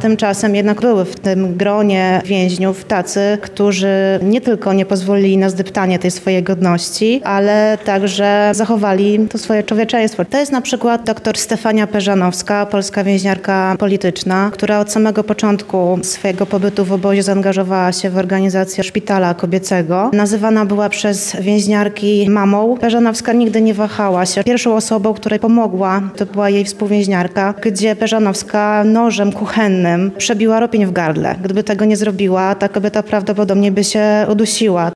tymczasem jednak były w tym gronie więźniów tacy, którzy nie tylko nie pozwolili na zdeptanie tej swojej godności, ale także zachowali to swoje człowieczeństwo. To jest na przykład dr Stefania Peżanowska, polska więźniarka polityczna, która od samego początku swojego pobytu w obozie zaangażowała się w organizację szpitala kobiecego. Nazywana była przez więźniarki mamą. Peżanowska nigdy nie wahała się. Pierwszą osobą, której pomogła, to była jej współwięźniarka, gdzie Peżanowska nożem kuchennym przebiła ropień w gardle. Gdyby tego nie zrobiła, ta kobieta prawdopodobnie by się udusiła.